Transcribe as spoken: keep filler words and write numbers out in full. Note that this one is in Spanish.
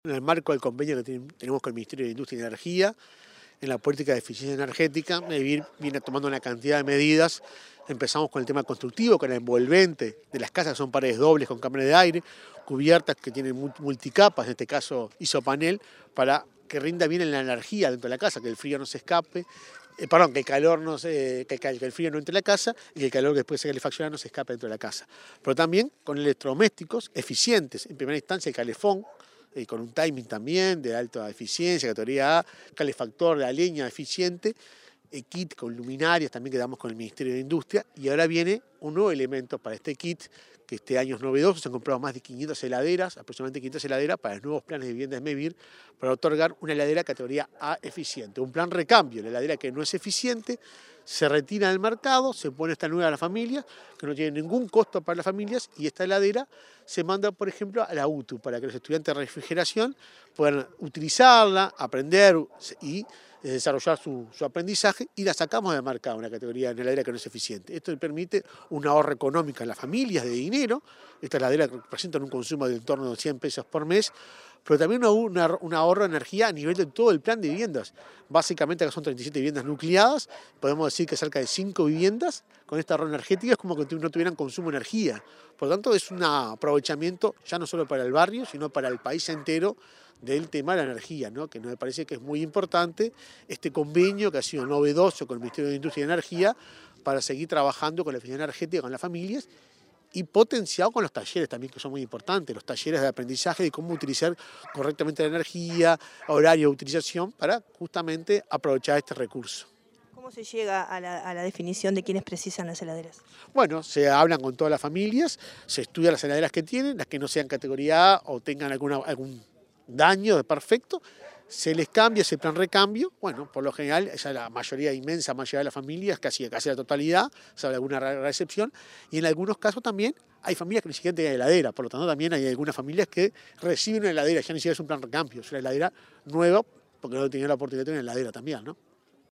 En el marco del convenio que tenemos con el Ministerio de Industria y Energía, en la política de eficiencia energética, Mevir viene tomando una cantidad de medidas. Empezamos con el tema constructivo, con el envolvente de las casas, que son paredes dobles con cámaras de aire, cubiertas que tienen multicapas, en este caso isopanel, para que rinda bien en la energía dentro de la casa, que el frío no se escape, eh, perdón, que el calor no se, que, que el frío no entre en la casa y que el calor que después se calefacciona no se escape dentro de la casa. Pero también con electrodomésticos eficientes, en primera instancia el calefón, y con un timing también de alta eficiencia, categoría A, calefactor de la leña eficiente, el kit con luminarias también que damos con el Ministerio de Industria, y ahora viene un nuevo elemento para este kit, que este año es novedoso. Se han comprado más de quinientas heladeras, aproximadamente quinientas heladeras para los nuevos planes de vivienda de Mevir, para otorgar una heladera categoría A eficiente, un plan recambio. La heladera que no es eficiente se retira del mercado, se pone esta nueva a la familia, que no tiene ningún costo para las familias, y esta heladera se manda, por ejemplo, a la U T U, para que los estudiantes de refrigeración puedan utilizarla, aprender y desarrollar su, su aprendizaje, y la sacamos del mercado, una categoría de heladera que no es eficiente. Esto permite un ahorro económico en las familias de dinero. Esta heladera representa un consumo de en torno a cien pesos por mes, pero también un ahorro de energía a nivel de todo el plan de viviendas. Básicamente que son treinta y siete viviendas nucleadas, podemos decir que cerca de cinco viviendas con este ahorro energético es como que no tuvieran consumo de energía. Por lo tanto, es un aprovechamiento ya no solo para el barrio, sino para el país entero del tema de la energía, ¿no? Que me parece que es muy importante este convenio que ha sido novedoso con el Ministerio de Industria y Energía para seguir trabajando con la eficiencia energética con las familias, y potenciado con los talleres también, que son muy importantes, los talleres de aprendizaje de cómo utilizar correctamente la energía, horario de utilización, para justamente aprovechar este recurso. ¿Cómo se llega a la, a la definición de quiénes precisan las heladeras? Bueno, se hablan con todas las familias, se estudian las heladeras que tienen, las que no sean categoría A o tengan alguna, algún daño de perfecto, se les cambia ese plan recambio. Bueno, por lo general, esa la mayoría, inmensa mayoría de las familias, casi, casi la totalidad, salvo alguna rara excepción, y en algunos casos también hay familias que ni siquiera tienen heladera, por lo tanto también hay algunas familias que reciben una heladera, ya ni siquiera es un plan recambio, es una heladera nueva, porque no tenían la oportunidad de tener una heladera también, ¿no?